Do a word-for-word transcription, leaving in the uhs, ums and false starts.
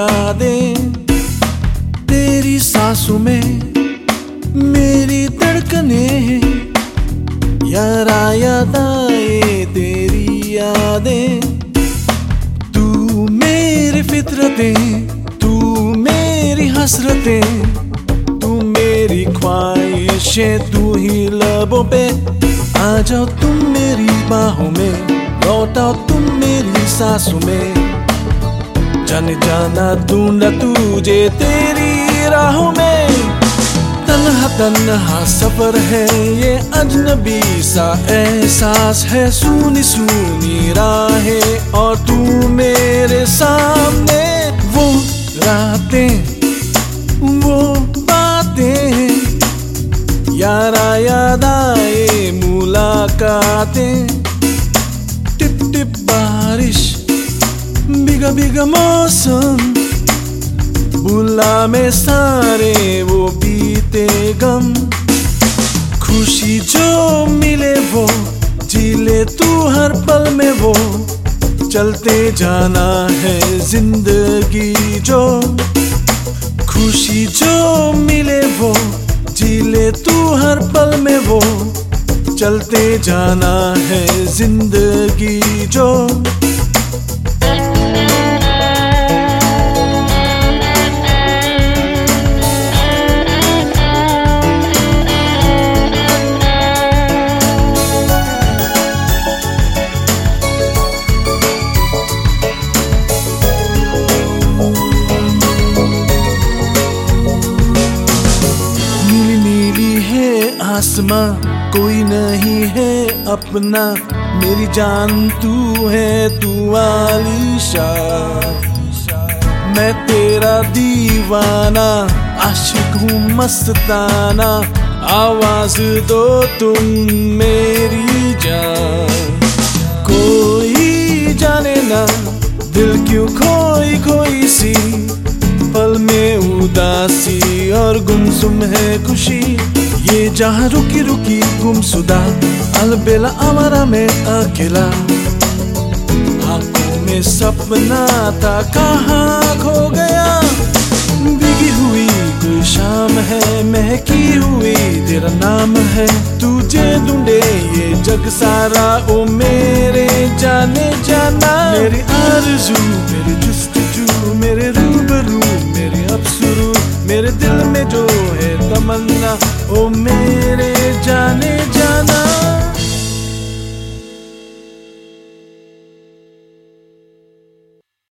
यादें, तेरी सांसों में मेरी धड़कनें, यारा याद आए तेरी यादें। तू मेरी फितरतें, तू मेरी हसरतें, तू मेरी ख्वाहिशें, तू ही लबों पे। आ जाओ तुम मेरी बाहों में, लौटाओ तुम मेरी सांसों में। जाने जाना ढूंढा तुझे तेरी राहों में। तन्हा तन्हा सफर है ये, अजनबी सा एहसास है। सूनी सूनी राहें और तू मेरे सामने। वो रातें, वो बातें, यारा याद आए मुलाकातें। टिप टिप बारिश, भीगा भीगा मौसम, भुला में सारे वो बीते गम। खुशी जो मिले वो जी ले तू हर पल में, वो चलते जाना है जिंदगी जो। खुशी जो मिले वो जी ले तू हर पल में, वो चलते जाना है जिंदगी जो। आसमां कोई नहीं है अपना, मेरी जान तू है, तू आलीशान। मैं तेरा दीवाना, आशिक हूँ मस्ताना। आवाज दो तुम मेरी जान। कोई जाने ना दिल क्यों खोई खोई सी, पल में उदासी और गुमसुम है खुशी। ये जहाँ रुकी रुकी गुमसुदा, अलबेला आवारा में अकेला। आंखों में सपना था कहाँ खो गया। भीगी हुई कोई शाम है, महकी हुई तेरा नाम है। तुझे ढूंढे ये जग सारा, ओ मेरे जाने जाना। मेरी आरज़ू, मेरी जुस्तजू, मेरे रूबरू, मेरे अफसरू, मेरे दिल में जो है तमन्ना, ओ मेरे